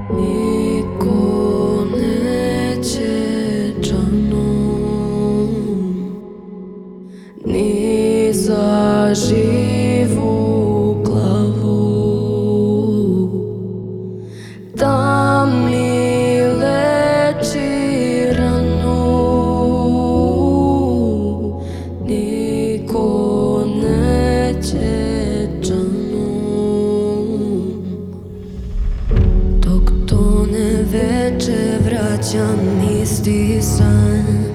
Niko neće džanom, ni za živu glavu, da mi leči ranu. Niko neće džanom, dok tone veče vraćam isti san.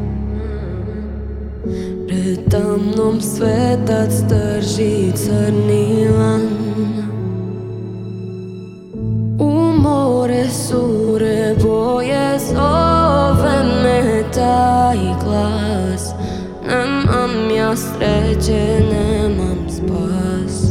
Tamnom svetac drži crni lan. U more sure boje zove me taj glas. Nemam ja sreće, nemam spas.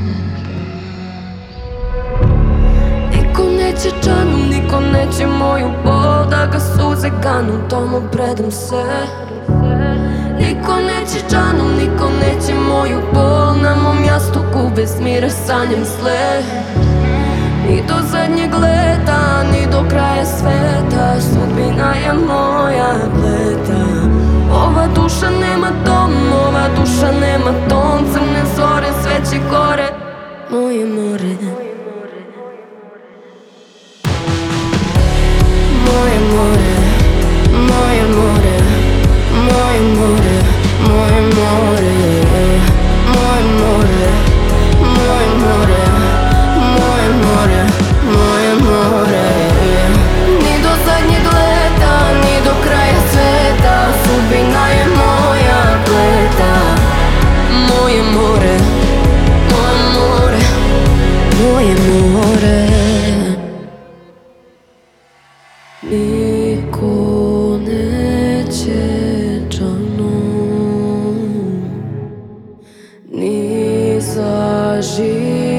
Niko neće džanom, niko neće moju bol, da ga suze kanu, tomu predam se. Niko neće džanom, niko neće moju bol, na mom jastuku bez mira sanjam sle. Ni do zadnjeg leta, ni do kraja sveta, sudbina je moja pleta. Ova duša nema dom, ova duša nema ton, crne zore sve će gore, moje more. Moje more, moje more, moje more, moje more, moje more, moje more, moje more, moje more. Ni do zadnjeg leta, ni do kraja sveta, sudbina je moja pleta. Moje more, moje more, moje more. Niko neće džanom, ni za živu